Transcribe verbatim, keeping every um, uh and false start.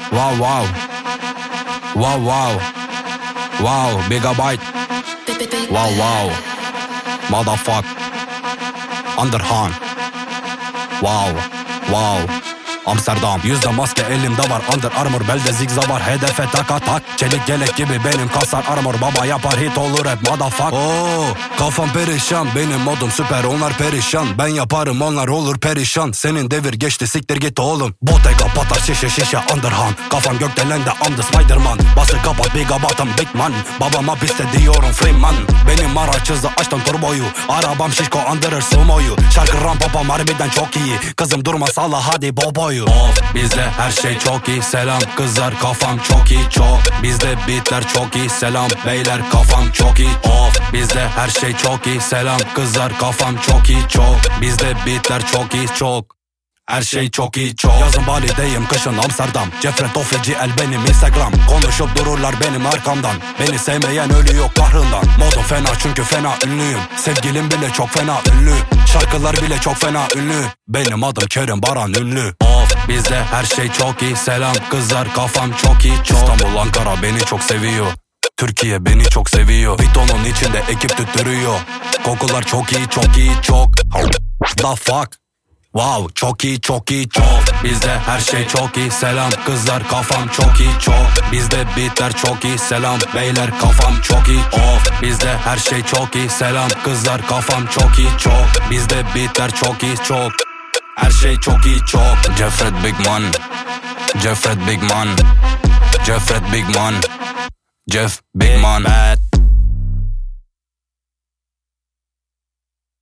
Wow wow. Wow wow. Wow Bigabyte. Wow wow. Motherfuck. Underhand. Wow. Wow. Amsterdam. Yüzde maske elimde var. Under Armour belde zigza var. Hedefe tak atak. Çelik gelek gibi benim kasar armor. Baba yapar hit olur hep motherfuck. Oo, kafam perişan. Benim modum süper onlar perişan. Ben yaparım onlar olur perişan. Senin devir geçti siktir git oğlum. Bottega patar şişe şişe Underhand. Kafam gökdelende I'm the Spiderman. Bası kapat Bigabyte'ım big man. Babama piste diyorum Freeman. Benim araç hızı açtım turboyu. Arabam şişko andırır sumoyu. Şarkı ram papam harbiden çok iyi. Kızım durma salla hadi boboyu. Of bizde her şey çok iyi. Selam kızlar kafam çok iyi çok. Bizde beatler çok iyi. Selam beyler kafam çok iyi. Of bizde her şey çok iyi. Selam kızlar kafam çok iyi çok. Bizde beatler çok iyi çok. Her şey çok iyi çok. Yazın Bali'deyim kışın Amsterdam. Jeffrey Toffee el benim Instagram. Konuşup dururlar benim arkamdan. Beni sevmeyen ölüyor kahrından. Modum fena çünkü fena ünlüyüm. Sevgilim bile çok fena ünlü. Şarkılar bile çok fena ünlü. Benim adım Kerim Baran ünlü. Of bizde her şey çok iyi. Selam kızlar kafam çok iyi çok. İstanbul Ankara beni çok seviyor. Türkiye beni çok seviyor. Viton'un içinde ekip tüttürüyor. Kokular çok iyi çok iyi çok. The fuck. Wow çok iyi çok iyi çok. Bizde her şey çok iyi. Selam kızlar kafam çok iyi çok. Bizde beatler çok iyi. Selam beyler kafam çok iyi. Of bizde her şey çok iyi. Selam kızlar kafam çok iyi çok. Bizde beatler çok iyi çok. Her şey çok iyi çok. Jeffrey Big Man. Jeffrey Big Man. Jeffrey Big Man. Jeff Big Man.